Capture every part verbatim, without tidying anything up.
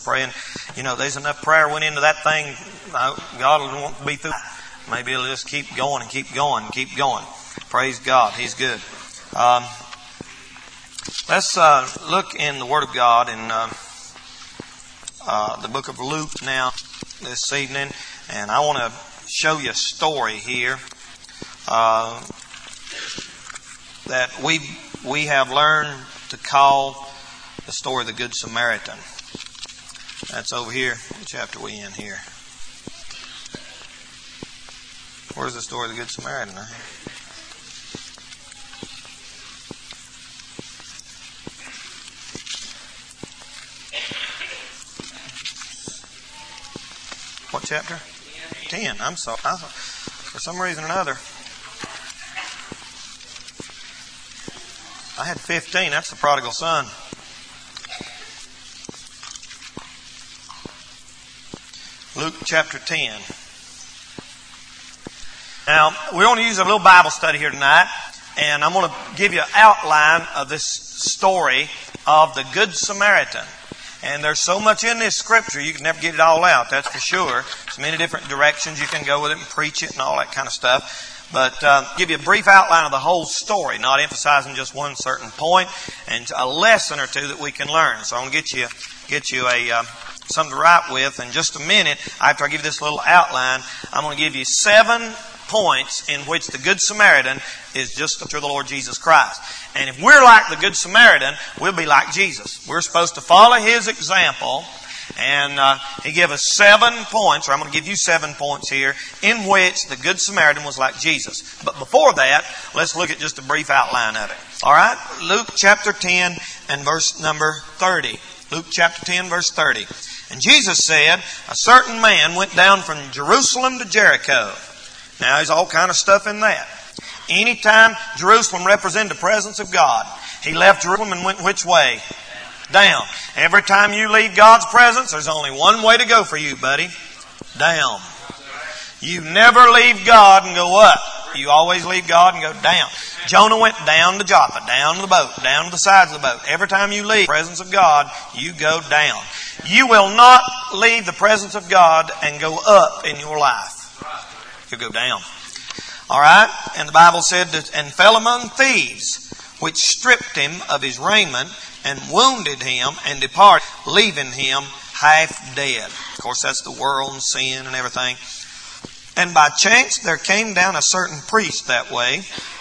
praying. You know, there's enough prayer went into that thing. God will want to be through. Maybe it'll just keep going and keep going and keep going. Praise God. He's good. Um, let's uh, look in the Word of God in uh, uh, the book of Luke now this evening. And I want to show you a story here uh, that we we have learned to call the story of the Good Samaritan. That's over here. What chapter are we in here? Where's the story of the Good Samaritan? What chapter? Ten. I'm sorry. I, for some reason or another, I had fifteen. That's the prodigal son. Luke chapter ten. Now, we're going to use a little Bible study here tonight, and I'm going to give you an outline of this story of the Good Samaritan. And there's so much in this scripture, you can never get it all out, that's for sure. There's many different directions you can go with it and preach it and all that kind of stuff. But uh, give you a brief outline of the whole story, not emphasizing just one certain point, and a lesson or two that we can learn. So I'm going to get you get you a uh, something to write with in just a minute. After I give you this little outline, I'm going to give you seven points in which the Good Samaritan is just through the Lord Jesus Christ. And if we're like the Good Samaritan, we'll be like Jesus. We're supposed to follow His example. And uh, He gave us seven points, or I'm going to give you seven points here, in which the Good Samaritan was like Jesus. But before that, let's look at just a brief outline of it. All right? Luke chapter ten and verse number thirty. Luke chapter ten, verse thirty. And Jesus said, a certain man went down from Jerusalem to Jericho. Now, there's all kind of stuff in that. Anytime Jerusalem represented the presence of God, he left Jerusalem and went which way? Down. Every time you leave God's presence, there's only one way to go for you, buddy. Down. You never leave God and go up. You always leave God and go down. Jonah went down to Joppa, down to the boat, down to the sides of the boat. Every time you leave the presence of God, you go down. You will not leave the presence of God and go up in your life. You'll go down. All right? And the Bible said, that, and fell among thieves, which stripped him of his raiment and wounded him and departed, leaving him half dead. Of course, that's the world and sin and everything. And by chance there came down a certain priest that way,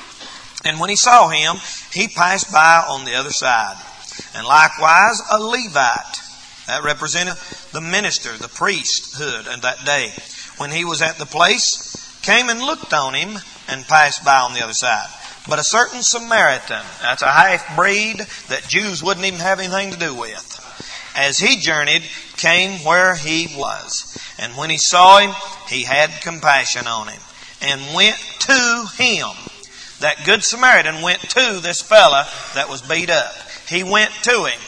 and when he saw him, he passed by on the other side. And likewise a Levite, that represented the minister, the priesthood of that day, when he was at the place, came and looked on him and passed by on the other side. But a certain Samaritan, that's a half-breed that Jews wouldn't even have anything to do with, as he journeyed, came where he was. And when he saw him, he had compassion on him and went to him. That Good Samaritan went to this fella that was beat up. He went to him.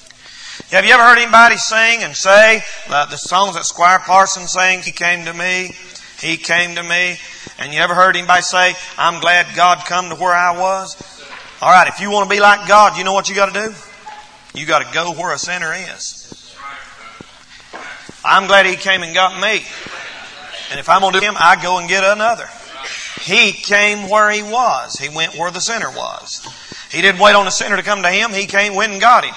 Have you ever heard anybody sing and say, uh, the songs that Squire Parsons sang, He came to me, He came to me. And you ever heard anybody say, I'm glad God come to where I was? All right, if you want to be like God, you know what you got to do? You got to go where a sinner is. I'm glad He came and got me. And if I'm going to do Him, I go and get another. He came where He was. He went where the sinner was. He didn't wait on the sinner to come to Him. He came, went and got him.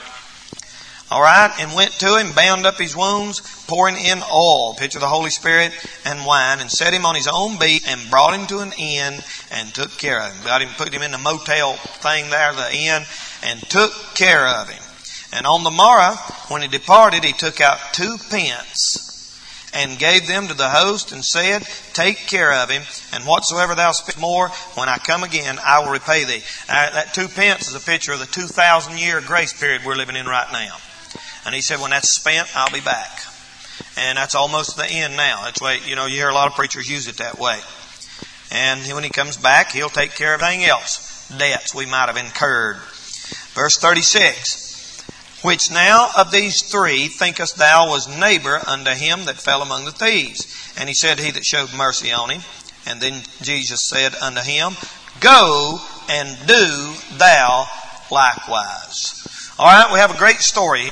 All right, and went to him, bound up his wounds, pouring in oil, picture of the Holy Spirit, and wine, and set him on his own beast, and brought him to an inn, and took care of him. Got him, put him in the motel thing there, the inn, and took care of him. And on the morrow, when he departed, he took out two pence, and gave them to the host, and said, take care of him, and whatsoever thou spendest more, when I come again, I will repay thee. Uh, that two pence is a picture of the two thousand year grace period we're living in right now. And he said, when that's spent, I'll be back. And that's almost the end now. That's why, you know, you hear a lot of preachers use it that way. And when he comes back, he'll take care of everything else. Debts we might have incurred. Verse thirty-six. Which now of these three thinkest thou was neighbor unto him that fell among the thieves? And he said, he that showed mercy on him. And then Jesus said unto him, go and do thou likewise. All right, we have a great story.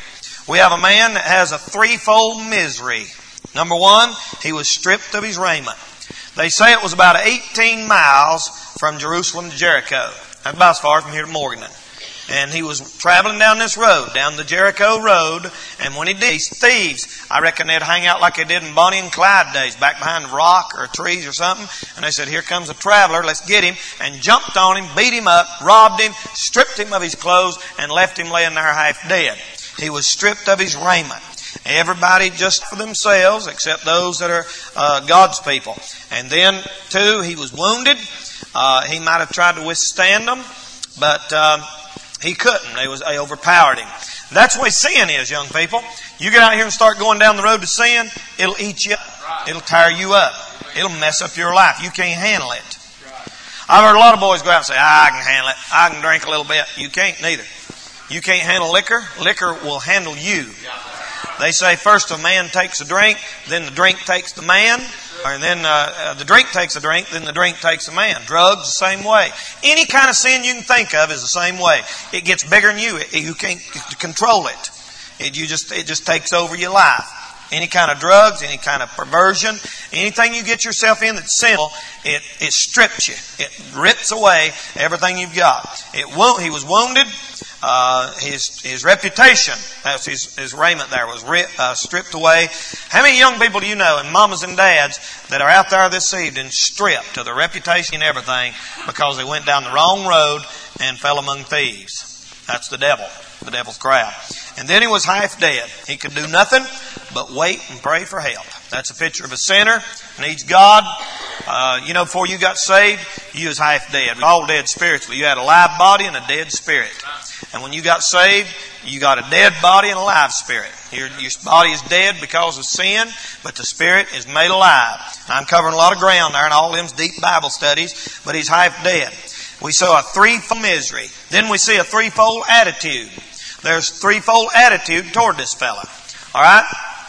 We have a man that has a threefold misery. Number one, he was stripped of his raiment. They say it was about eighteen miles from Jerusalem to Jericho. That's about as far from here to Morganton. And he was traveling down this road, down the Jericho road, and when he did, these thieves, I reckon they'd hang out like they did in Bonnie and Clyde days, back behind a rock or trees or something, and they said, here comes a traveler, let's get him, and jumped on him, beat him up, robbed him, stripped him of his clothes, and left him laying there half dead. He was stripped of his raiment. Everybody just for themselves, except those that are uh, God's people. And then, too, he was wounded. Uh, he might have tried to withstand them, but uh, he couldn't. They was they overpowered him. That's the way sin is, young people. You get out here and start going down the road to sin, it'll eat you up. It'll tire you up. It'll mess up your life. You can't handle it. I've heard a lot of boys go out and say, ah, I can handle it. I can drink a little bit. You can't neither. You can't handle liquor. Liquor will handle you. They say first a man takes a drink, then the drink takes the man, and then uh, uh, the drink takes a drink, then the drink takes a man. Drugs, the same way. Any kind of sin you can think of is the same way. It gets bigger than you. It, you can't control it. It you just it just takes over your life. Any kind of drugs, any kind of perversion, anything you get yourself in that's sinful, it it strips you. It rips away everything you've got. It won't. He was wounded. Uh, his his reputation, that's his, his raiment there, was rip, uh, stripped away. How many young people do you know, and mamas and dads, that are out there this evening stripped of their reputation and everything because they went down the wrong road and fell among thieves? That's the devil, the devil's crowd. And then he was half dead. He could do nothing but wait and pray for help. That's a picture of a sinner, needs God. Uh, you know, before you got saved, you was half dead. We're all dead spiritually. You had a live body and a dead spirit. And when you got saved, you got a dead body and a live spirit. Your, your body is dead because of sin, but the spirit is made alive. And I'm covering a lot of ground there in all them's deep Bible studies, but he's half dead. We saw a threefold misery. Then we see a threefold attitude. There's threefold attitude toward this fella. All right?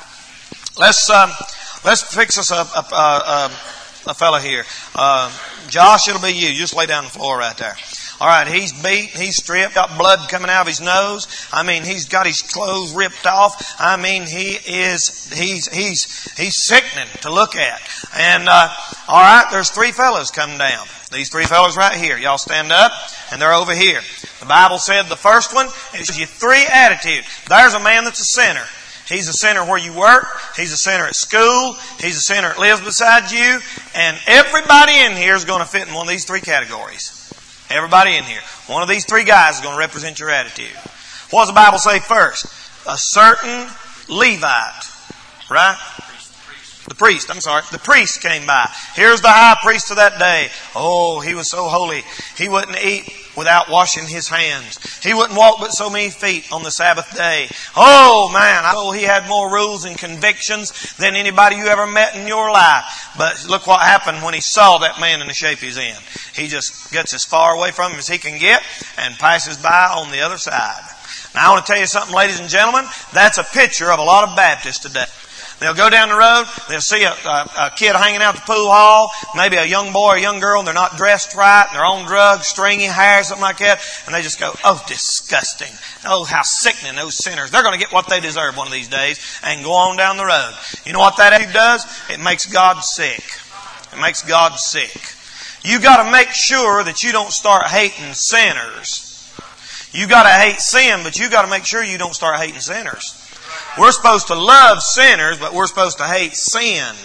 Let's um, let's fix us a, a, a, a fella here. Uh, Josh, it'll be you. Just lay down on the floor right there. All right, he's beat, he's stripped, got blood coming out of his nose. I mean, he's got his clothes ripped off. I mean, he is, he's, he's, he's sickening to look at. And, uh, all right, there's three fellows coming down. These three fellows right here. Y'all stand up, and they're over here. The Bible said the first one is your three attitude. There's a man that's a sinner. He's a sinner where you work. He's a sinner at school. He's a sinner that lives beside you. And everybody in here is going to fit in one of these three categories. Everybody in here. One of these three guys is going to represent your attitude. What does the Bible say first? A certain Levite. Right? The priest, I'm sorry. The priest came by. Here's the high priest of that day. Oh, he was so holy. He wouldn't eat without washing his hands. He wouldn't walk but so many feet on the Sabbath day. Oh, man. Oh, he had more rules and convictions than anybody you ever met in your life. But look what happened when he saw that man in the shape he's in. He just gets as far away from him as he can get and passes by on the other side. Now, I want to tell you something, ladies and gentlemen. That's a picture of a lot of Baptists today. They'll go down the road, they'll see a, a, a kid hanging out the pool hall, maybe a young boy or a young girl, and they're not dressed right, and they're on drugs, stringy hair, something like that, and they just go, oh, disgusting. Oh, how sickening, those sinners. They're going to get what they deserve one of these days and go on down the road. You know what that attitude does? It makes God sick. It makes God sick. You got to make sure that you don't start hating sinners. You got to hate sin, but you got to make sure you don't start hating sinners. We're supposed to love sinners, but we're supposed to hate sin.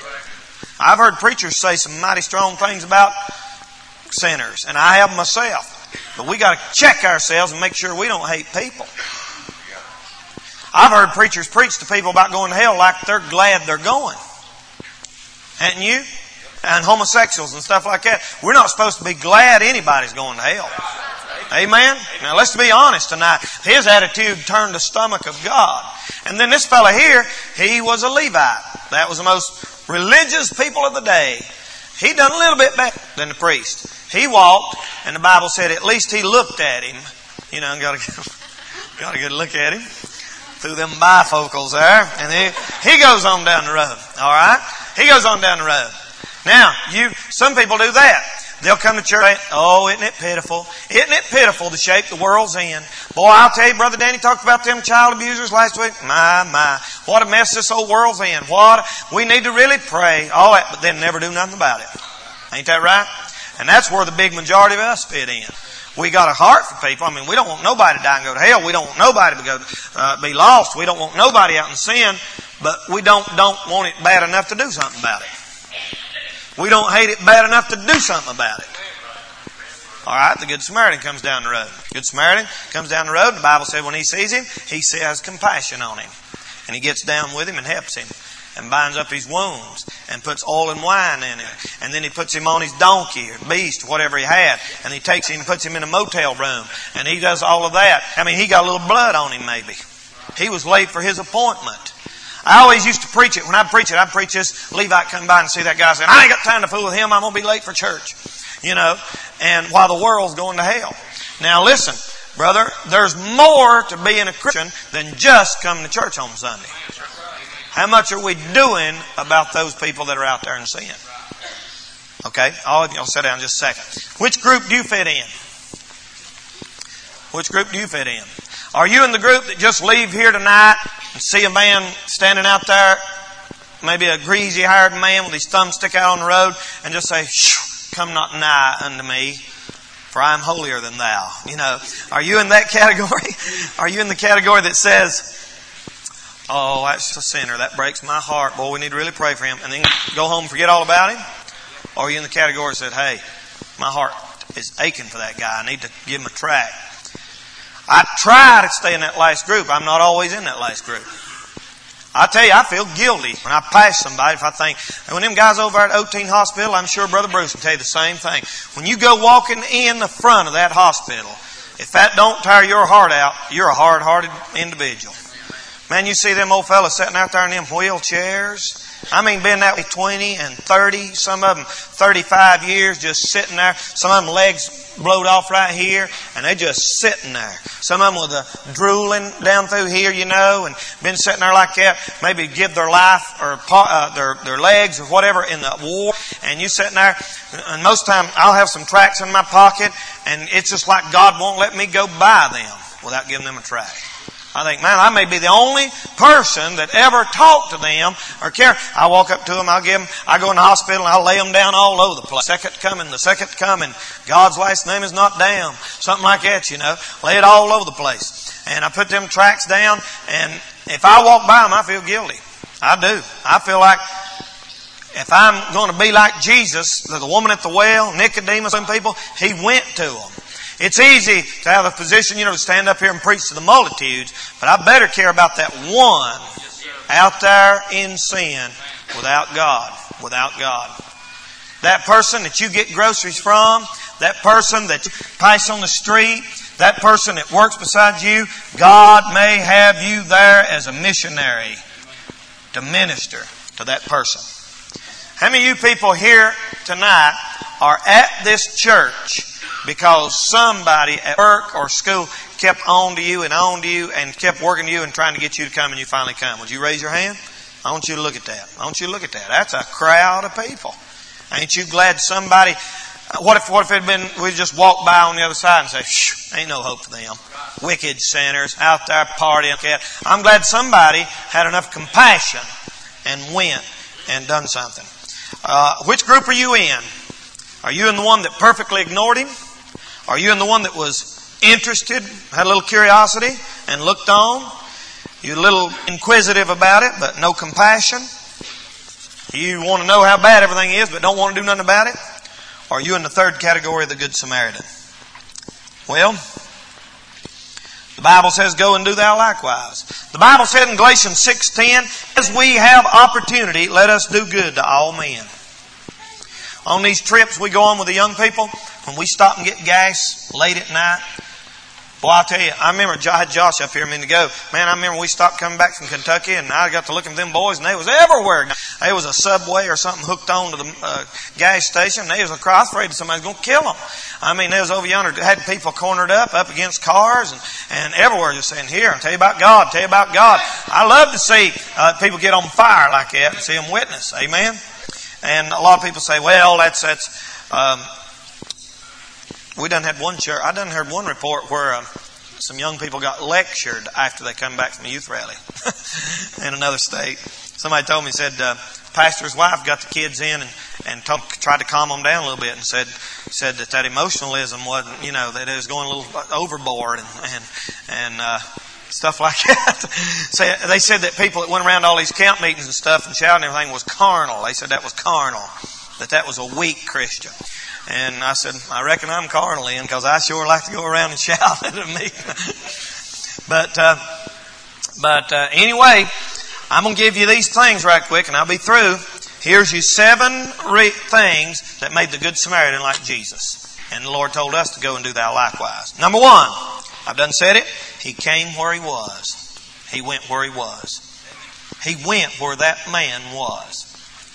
I've heard preachers say some mighty strong things about sinners, and I have them myself. But we got to check ourselves and make sure we don't hate people. I've heard preachers preach to people about going to hell like they're glad they're going. Hadn't you? And homosexuals and stuff like that. We're not supposed to be glad anybody's going to hell. Amen? Now let's be honest tonight. His attitude turned the stomach of God. And then this fella here, he was a Levite. That was the most religious people of the day. He done a little bit better than the priest. He walked, and the Bible said at least he looked at him. You know, got a, got a good look at him through them bifocals there. And he, he goes on down the road. All right? He goes on down the road. Now, you, some people do that. They'll come to church. Oh, isn't it pitiful? Isn't it pitiful the shape the world's in? Boy, I'll tell you, Brother Danny talked about them child abusers last week. My, my. What a mess this whole world's in. What? We need to really pray. All that, but then never do nothing about it. Ain't that right? And that's where the big majority of us fit in. We got a heart for people. I mean, we don't want nobody to die and go to hell. We don't want nobody to go uh, be lost. We don't want nobody out in sin. But we don't don't want it bad enough to do something about it. We don't hate it bad enough to do something about it. All right, the Good Samaritan comes down the road. Good Samaritan comes down the road. The Bible said when he sees him, he has compassion on him. And he gets down with him and helps him. And binds up his wounds and puts oil and wine in him. And then he puts him on his donkey or beast, whatever he had. And he takes him and puts him in a motel room. And he does all of that. I mean, he got a little blood on him maybe. He was late for his appointment. I always used to preach it. When I preach it, I'd preach this. Levite come by and see that guy saying, I ain't got time to fool with him. I'm going to be late for church. You know, and while the world's going to hell. Now listen, brother, there's more to being a Christian than just coming to church on Sunday. How much are we doing about those people that are out there in sin? Okay, all of you will sit down just a second. Which group do you fit in? Which group do you fit in? Are you in the group that just leave here tonight and see a man standing out there, maybe a greasy haired man with his thumb stick out on the road, and just say, come not nigh unto me, for I am holier than thou? You know, are you in that category? Are you in the category that says, oh, that's a sinner. That breaks my heart. Boy, we need to really pray for him. And then go home and forget all about him? Or are you in the category that said, hey, my heart is aching for that guy. I need to give him a tract. I try to stay in that last group. I'm not always in that last group. I tell you, I feel guilty when I pass somebody if I think, and when them guys over at Oteen Hospital, I'm sure Brother Bruce will tell you the same thing. When you go walking in the front of that hospital, if that don't tire your heart out, you're a hard-hearted individual. Man, you see them old fellas sitting out there in them wheelchairs. I mean, been that way twenty and thirty, some of them thirty-five years just sitting there. Some of them legs blowed off right here, and they just sitting there. Some of them with a drooling down through here, you know, and been sitting there like that. Maybe give their life or uh, their their legs or whatever in the war, and you sitting there. And most of the time, I'll have some tracts in my pocket, and it's just like God won't let me go by them without giving them a tract. I think, man, I may be the only person that ever talked to them or care. I walk up to them, I'll give them, I go in the hospital and I'll lay them down all over the place. Second coming, the second coming, God's last name is not damn. Something like that, you know. Lay it all over the place. And I put them tracts down, and if I walk by them, I feel guilty. I do. I feel like if I'm going to be like Jesus, the woman at the well, Nicodemus, and people, he went to them. It's easy to have a position, you know, to stand up here and preach to the multitudes, but I better care about that one out there in sin without God, without God. That person that you get groceries from, that person that you pass on the street, that person that works beside you, God may have you there as a missionary to minister to that person. How many of you people here tonight are at this church because somebody at work or school kept on to you and on to you and kept working to you and trying to get you to come, and you finally come? Would you raise your hand? I want you to look at that. I want you to look at that. That's a crowd of people. Ain't you glad somebody... What if what if it had been, we just walked by on the other side and say, shh, ain't no hope for them. Wicked sinners out there partying. I'm glad somebody had enough compassion and went and done something. Uh, which group are you in? Are you in the one that perfectly ignored him? Are you in the one that was interested, had a little curiosity, and looked on? You're a little inquisitive about it, but no compassion? You want to know how bad everything is, but don't want to do nothing about it? Or are you in the third category of the Good Samaritan? Well, the Bible says, go and do thou likewise. The Bible said in Galatians six ten, as we have opportunity, let us do good to all men. On these trips we go on with the young people, when we stop and get gas late at night, boy, I'll tell you, I remember I had Josh up here a minute ago. Man, I remember we stopped coming back from Kentucky, and I got to looking at them boys, and they was everywhere. There was a Subway or something hooked on to the uh, gas station, and they was across, afraid somebody was going to kill them. I mean, they was over yonder, had people cornered up, up against cars, and, and everywhere just saying, here, I'll tell you about God, tell you about God. I love to see uh, people get on fire like that and see them witness. Amen? And a lot of people say, well, that's, that's, um, we done had one church. I done heard one report where um, some young people got lectured after they come back from a youth rally in another state. Somebody told me, said, uh, pastor's wife got the kids in and, and told, tried to calm them down a little bit, and said said that that emotionalism wasn't, you know, that it was going a little overboard and and, and uh, stuff like that. So they said that people that went around all these camp meetings and stuff and shouting and everything was carnal. They said that was carnal, that that was a weak Christian. And I said, I reckon I'm carnal in, because I sure like to go around and shout at me. but uh, but uh, anyway, I'm going to give you these things right quick and I'll be through. Here's you seven re- things that made the Good Samaritan like Jesus. And the Lord told us to go and do that likewise. Number one, I've done said it. He came where he was. He went where he was. He went where that man was.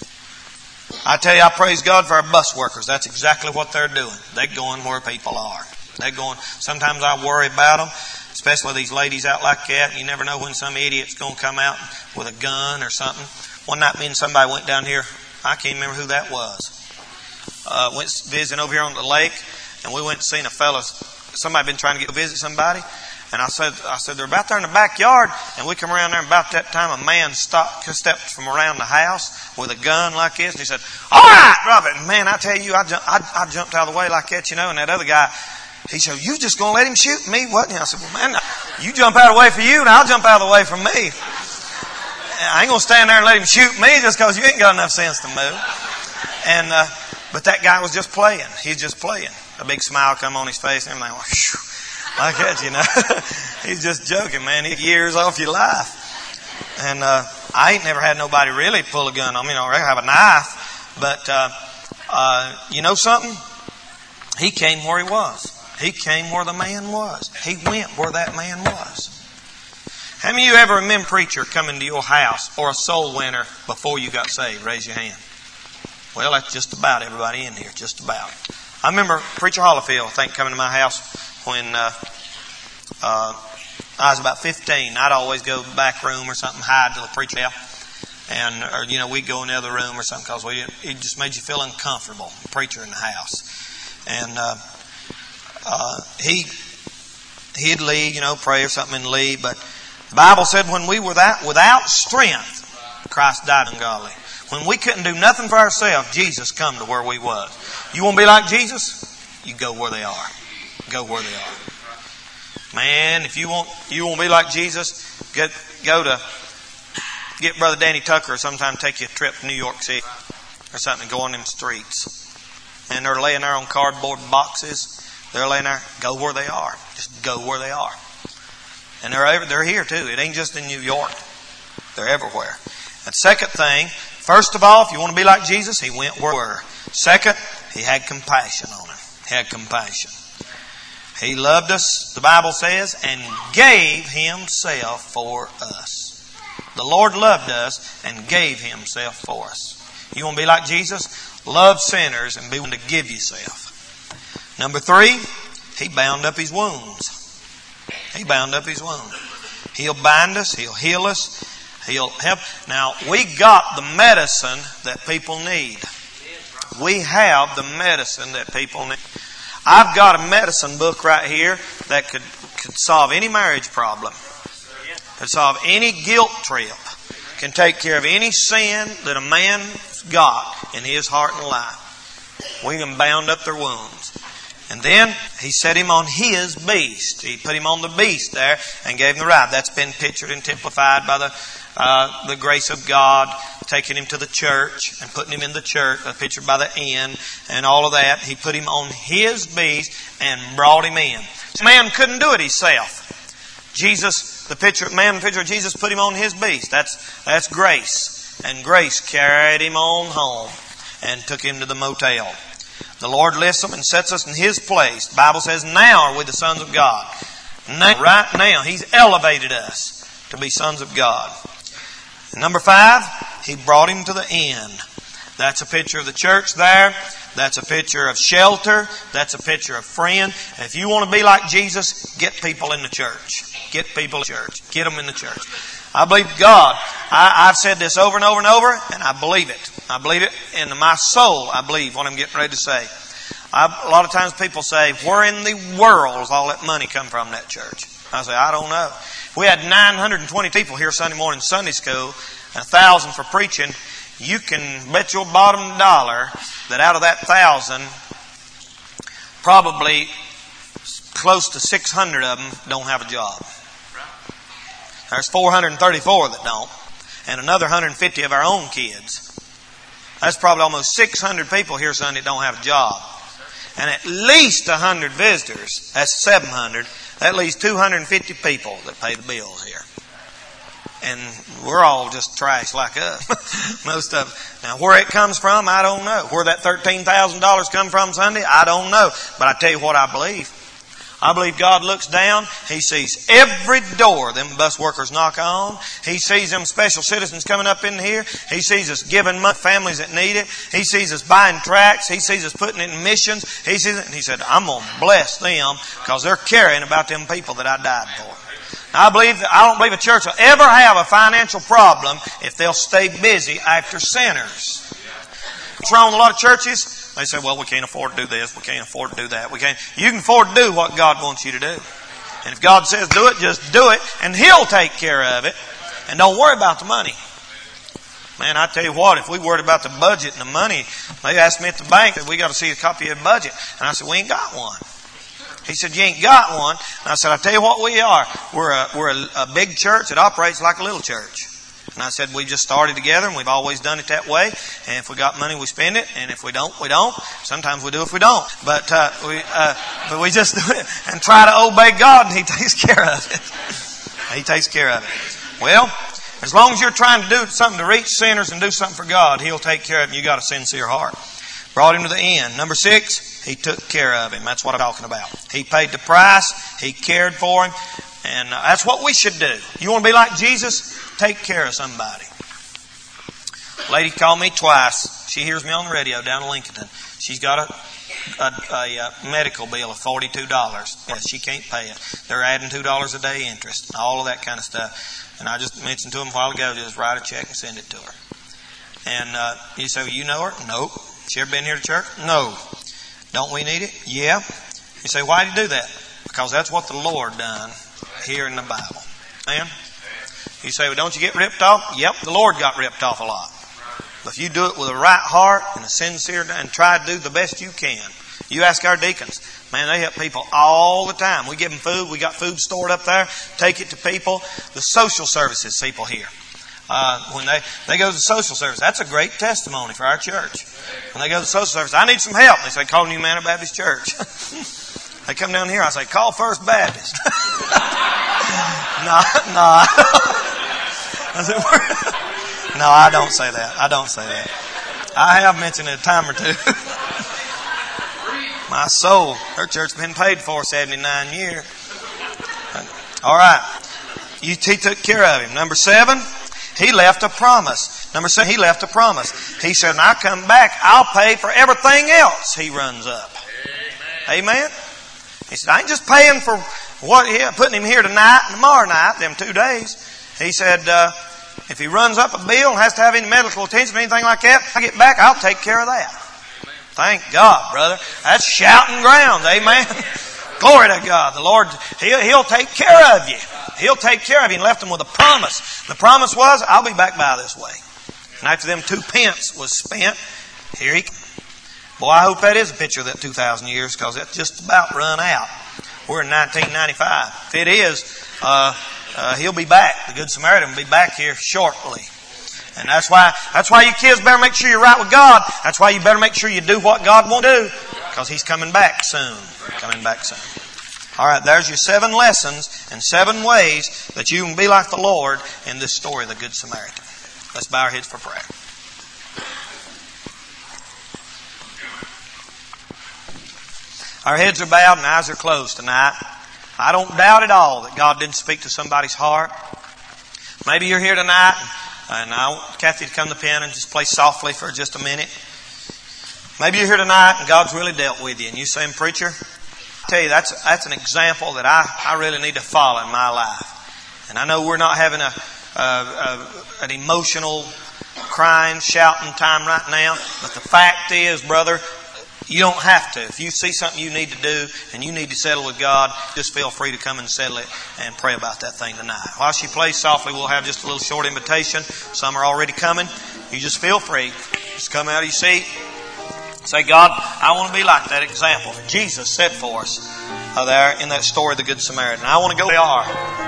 I tell you, I praise God for our bus workers. That's exactly what they're doing. They're going where people are. They're going. Sometimes I worry about them, especially these ladies out like that. You never know when some idiot's going to come out with a gun or something. One night, me and somebody went down here. I can't remember who that was. Uh, went visiting over here on the lake, and we went and seen a fellow. Somebody been trying to get to visit somebody, and I said, I said they're about there in the backyard. And we come around there, and about that time, a man stopped, stepped from around the house with a gun like this, and he said, "All right, Robert." And man, I tell you, I, jumped, I, I jumped out of the way like that, you know. And that other guy, he said, "You just gonna let him shoot me?" What? And I said, "Well, man, you jump out of the way for you, and I'll jump out of the way for me. I ain't gonna stand there and let him shoot me just because you ain't got enough sense to move." And uh, but that guy was just playing. He's just playing. A big smile come on his face and everything, like that, you know. He's just joking, man. He years off your life. And uh, I ain't never had nobody really pull a gun on me. You know, I have a knife, but uh, uh, you know something? He came where he was. He came where the man was. He went where that man was. How many of you ever remember a preacher coming to your house or a soul winner before you got saved? Raise your hand. Well, that's just about everybody in here, just about. I remember Preacher Hollifield, I think, coming to my house when uh, uh, I was about fifteen. I'd always go to the back room or something, hide till the preacher left. And, or, you know, we'd go in the other room or something because we, it just made you feel uncomfortable, the preacher in the house. And uh, uh, he, he'd leave, you know, pray or something and leave. But the Bible said when we were without, without strength, Christ died ungodly. When we couldn't do nothing for ourselves, Jesus come to where we was. You want to be like Jesus? You go where they are. Go where they are. Man, if you want you want to be like Jesus, get go to get Brother Danny Tucker or sometime take you a trip to New York City or something and go on them streets. And they're laying there on cardboard boxes. They're laying there. Go where they are. Just go where they are. And they're they're here too. It ain't just in New York. They're everywhere. And second thing, first of all, if you want to be like Jesus, he went where we were. Second, he had compassion on him. He had compassion. He loved us, the Bible says, and gave himself for us. The Lord loved us and gave himself for us. You want to be like Jesus? Love sinners and be willing to give yourself. Number three, he bound up his wounds. He bound up his wounds. He'll bind us. He'll heal us. He'll help. Now, we got the medicine that people need. We have the medicine that people need. I've got a medicine book right here that could, could solve any marriage problem. Could solve any guilt trip. Can take care of any sin that a man's got in his heart and life. We can bound up their wounds. And then he set him on his beast. He put him on the beast there and gave him the ride. That's been pictured and typified by the uh, the grace of God, taking him to the church and putting him in the church, uh, pictured by the inn and all of that. He put him on his beast and brought him in. Man couldn't do it himself. Jesus, the picture, man, the picture of Jesus put him on his beast. That's that's grace, and grace carried him on home and took him to the motel. The Lord lifts him and sets us in his place. The Bible says, now are we the sons of God. Now, right now, he's elevated us to be sons of God. And number five, he brought him to the inn. That's a picture of the church there. That's a picture of shelter. That's a picture of friend. And if you want to be like Jesus, get people in the church. Get people in the church. Get them in the church. I believe God. I, I've said this over and over and over, and I believe it. I believe it in my soul. I believe what I'm getting ready to say. I, a lot of times people say, where in the world does all that money come from in that church? I say, I don't know. We had nine hundred twenty people here Sunday morning Sunday school, and one thousand for preaching. You can bet your bottom dollar that out of that thousand, probably close to six hundred of them don't have a job. There's four hundred thirty-four that don't, and another one hundred fifty of our own kids. That's probably almost six hundred people here Sunday that don't have a job. And at least one hundred visitors, that's seven hundred, that leaves two hundred fifty people that pay the bills here. And we're all just trash like us. Most of them. Now, where it comes from, I don't know. Where that thirteen thousand dollars come from Sunday, I don't know. But I tell you what I believe. I believe God looks down. He sees every door them bus workers knock on. He sees them special citizens coming up in here. He sees us giving money to families that need it. He sees us buying tracts. He sees us putting it in missions. He sees it, and He said, I'm going to bless them because they're caring about them people that I died for. Now, I believe that, I don't believe a church will ever have a financial problem if they'll stay busy after sinners. What's wrong with a lot of churches? They say, well, we can't afford to do this. We can't afford to do that. We can't. You can afford to do what God wants you to do. And if God says do it, just do it. And He'll take care of it. And don't worry about the money. Man, I tell you what, if we worried about the budget and the money, they asked me at the bank that we got to see a copy of the budget. And I said, we ain't got one. He said, you ain't got one. And I said, I tell you what we are. We're a, we're a, a big church that operates like a little church. And I said, we just started together and we've always done it that way. And if we got money, we spend it. And if we don't, we don't. Sometimes we do if we don't. But, uh, we, uh, but we just do it and try to obey God, and He takes care of it. He takes care of it. Well, as long as you're trying to do something to reach sinners and do something for God, He'll take care of it. You got a sincere heart. Brought him to the end. Number six, He took care of him. That's what I'm talking about. He paid the price. He cared for him. And uh, that's what we should do. You want to be like Jesus? Take care of somebody. A lady called me twice. She hears me on the radio down in Lincoln. She's got a, a, a, a medical bill of forty-two dollars. Yeah, she can't pay it. They're adding two dollars a day interest. All of that kind of stuff. And I just mentioned to them a while ago, just write a check and send it to her. And uh, you say, well, you know her? Nope. She ever been here to church? No. Don't we need it? Yeah. You say, why do you do that? Because that's what the Lord done here in the Bible. Man. You say, well, don't you get ripped off? Yep, the Lord got ripped off a lot. But if you do it with a right heart and a sincere, and try to do the best you can. You ask our deacons. Man, they help people all the time. We give them food. We got food stored up there. Take it to people. The social services people here. Uh, when they, they go to the social service, that's a great testimony for our church. When they go to the social service, I need some help. They say, call New Manor Baptist Church. They come down here, I say, call First Baptist. no, no. I said, no, I don't say that. I don't say that. I have mentioned it a time or two. My soul, her church's been paid for seventy-nine years. All right. You, he took care of him. Number seven, he left a promise. Number seven, he left a promise. He said, when I come back, I'll pay for everything else he runs up. Amen. Amen? He said, I ain't just paying for what he, putting him here tonight and tomorrow night, them two days. He said, uh, if he runs up a bill and has to have any medical attention or anything like that, I get back, I'll take care of that. Thank God, brother. That's shouting ground. Amen. Glory to God. The Lord, he'll, he'll take care of you. He'll take care of you. And left him with a promise. The promise was, I'll be back by this way. And after them two pence was spent, here he came. Boy, I hope that is a picture of that two thousand years, because that's just about run out. We're in nineteen ninety-five. If it is, uh, uh, he'll be back. The Good Samaritan will be back here shortly. And that's why, that's why you kids better make sure you're right with God. That's why you better make sure you do what God wants to do, because He's coming back soon. Coming back soon. All right, there's your seven lessons and seven ways that you can be like the Lord in this story of the Good Samaritan. Let's bow our heads for prayer. Our heads are bowed and eyes are closed tonight. I don't doubt at all that God didn't speak to somebody's heart. Maybe you're here tonight, and I want Kathy to come to the piano and just play softly for just a minute. Maybe you're here tonight and God's really dealt with you, and you saying, preacher, I tell you, that's that's an example that I, I really need to follow in my life. And I know we're not having a, a, a an emotional crying, shouting time right now, but the fact is, brother, You don't have to. If you see something you need to do and you need to settle with God, just feel free to come and settle it and pray about that thing tonight. While she plays softly, we'll have just a little short invitation. Some are already coming. You just feel free. Just come out of your seat. Say, God, I want to be like that example that Jesus set for us uh, there in that story of the Good Samaritan. I want to go where they are.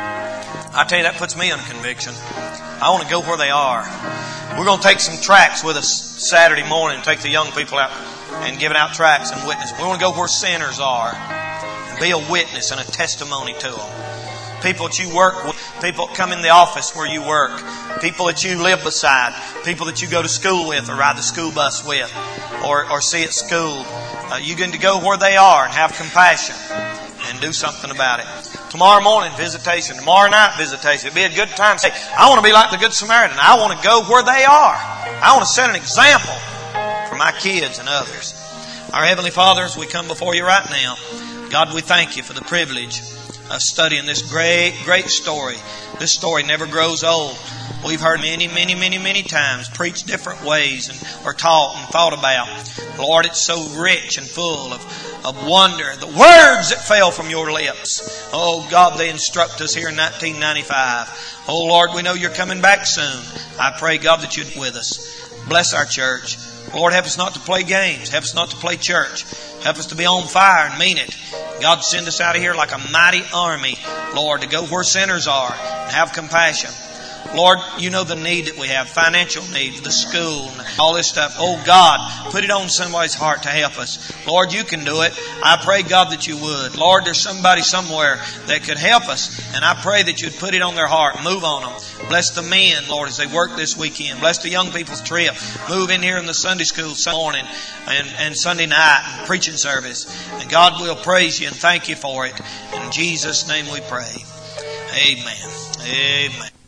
I tell you, that puts me under conviction. I want to go where they are. We're going to take some tracts with us Saturday morning and take the young people out and giving out tracts and witness. We want to go where sinners are and be a witness and a testimony to them. People that you work with, people that come in the office where you work, people that you live beside, people that you go to school with or ride the school bus with or, or see at school. Uh, you're going to go where they are and have compassion and do something about it. Tomorrow morning, visitation. Tomorrow night, visitation. It'd be a good time to say, I want to be like the Good Samaritan. I want to go where they are. I want to set an example for my kids and others. Our Heavenly Father, as we come before you right now, God, we thank you for the privilege of studying this great, great story. This story never grows old. We've heard many, many, many, many times preached different ways and or taught and thought about. Lord, it's so rich and full of, of wonder. The words that fell from your lips. Oh, God, they instruct us here in nineteen ninety-five. Oh, Lord, we know you're coming back soon. I pray, God, that you'd with us. Bless our church. Lord, help us not to play games. Help us not to play church. Help us to be on fire and mean it. God, send us out of here like a mighty army, Lord, to go where sinners are and have compassion. Lord, you know the need that we have, financial need, the school, and all this stuff. Oh, God, put it on somebody's heart to help us. Lord, you can do it. I pray, God, that you would. Lord, there's somebody somewhere that could help us, and I pray that you'd put it on their heart. Move on them. Bless the men, Lord, as they work this weekend. Bless the young people's trip. Move in here in the Sunday school Sunday morning and, and Sunday night and preaching service. And God, we'll praise you and thank you for it. In Jesus' name we pray. Amen. Amen.